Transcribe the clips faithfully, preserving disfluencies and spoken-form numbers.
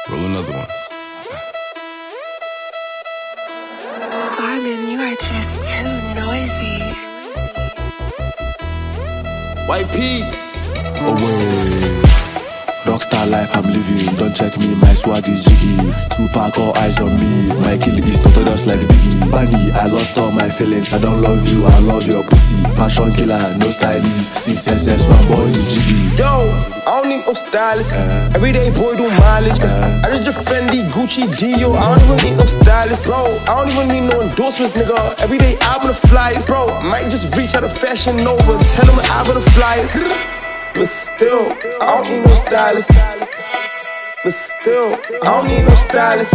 Roll another one. Armin, you are just too noisy. Y P. Away. Rockstar life I'm living. Don't check me, my swag is jiggy. Tupac, all eyes on me. My kill is notorious like Biggie. Bunny, I lost all my feelings. I don't love you, I love your pussy. Fashion killer, no stylist. Since that's one boy is jiggy. Yo, I don't need no stylist. Uh, Everyday boy do mileage. Uh, I just Fendi, Gucci, Dior. I don't even need no stylist, bro. I don't even need no endorsements, nigga. Everyday album the flyers, bro. I might just reach out to Fashion Nova. Tell them album the flyers. But still, I don't need no stylist. But still, I don't need no stylist.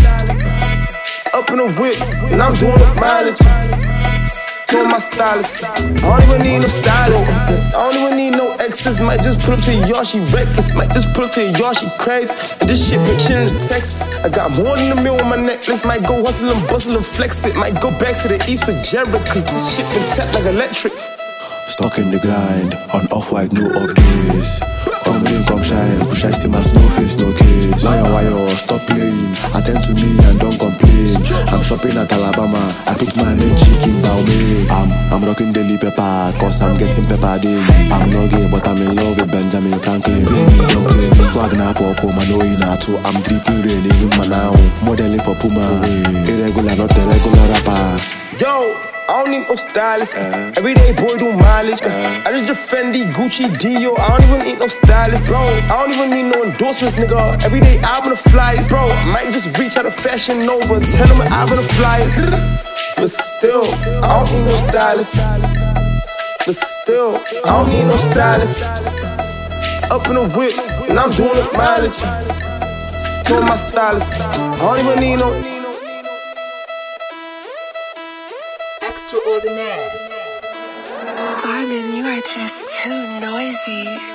Up in the whip, and I'm doing the mileage. Doing my stylist. I don't even need no stylist. I don't even need no exes. Might just pull up to your yard, she reckless. Might just pull up to your yard, she crazy. And this shit been chillin' in Texas. I got more than a meal on my necklace. Might go hustle and bustle and flex it. Might go back to the east with Jared, cause this shit been tapped like electric. Stuck in the grind, on off-white, no updates. Come rain, come shine, push I still my snow face, no case. Wire, wire, stop playing. Attend to me and don't complain. I'm shopping at Alabama, I put my main chicken bow me. I'm, I'm rocking daily pepper, cause I'm getting pepper daily. I'm no gay, but I'm in love with Benjamin Franklin. Baby, don't play me. Swag na pop, I'm knowing how to. I'm dripping rain, even my now. Modeling for Puma. Irregular, not the regular rapper. Yo, I don't need no stylist. Uh, Everyday boy do mileage. Uh, I just Fendi, Gucci, Dior. I don't even need no stylist, bro. I don't even need no endorsements, nigga. Everyday album the flyers, bro. I might just reach out to Fashion Nova. Tell them album the flyers. But still, I don't need no stylist. But still, I don't need no stylist. Up in the whip, and I'm doing the mileage. Doing my stylist. I don't even need no. Extraordinaire. Armin, you are just too noisy.